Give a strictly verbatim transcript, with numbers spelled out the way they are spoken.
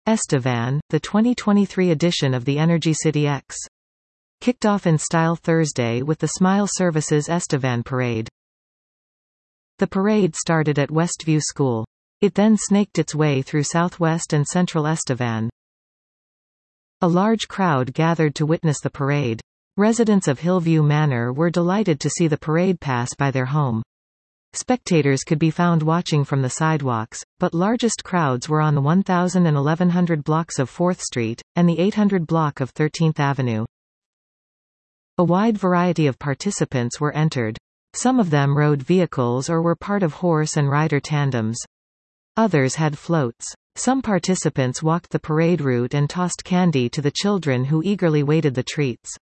Estevan, the twenty twenty-three edition of the Energy City X. Kicked off in style Thursday with the Smile Services Estevan Parade. The parade started at Westview School. It then snaked its way through southwest and central Estevan. A large crowd gathered to witness the parade. Residents of Hillview Manor were delighted to see the parade pass by their home. Spectators could be found watching from the sidewalks, but largest crowds were on the one thousand and eleven hundred blocks of fourth Street, and the eight hundred block of thirteenth Avenue. A wide variety of participants were entered. Some of them rode vehicles or were part of horse and rider tandems. Others had floats. Some participants walked the parade route and tossed candy to the children who eagerly waited the treats.